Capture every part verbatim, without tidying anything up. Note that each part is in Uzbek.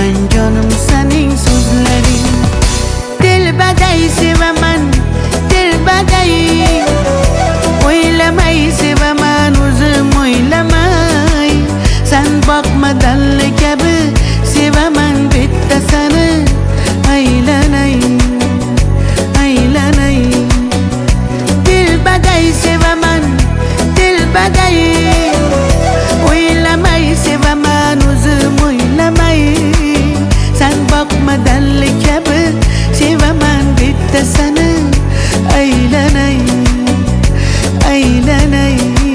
men jonim sening so'zlaring. Dilbaday sevaman, dilbaday o'ylamay sevaman, o'zim o'ylamay. Sen boqmadanli kabi sevaman bitta seni. Aylanay, aylanay. Dilbaday sevaman, dilbaday o'ylamay sevaman, o'zim o'ylamay. Sen boqmadanli kabi sevaman bitta seni. Aylanay, aylanay.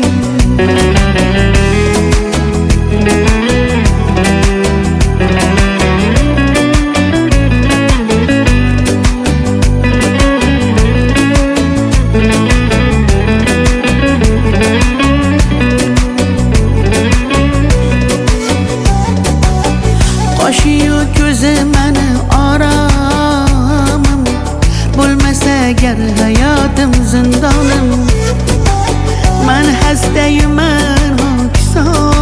Qoshiyu ko'zi mani oromim, bo'lmasa agar hayotim zindonim. Men hastayman, ho'kisom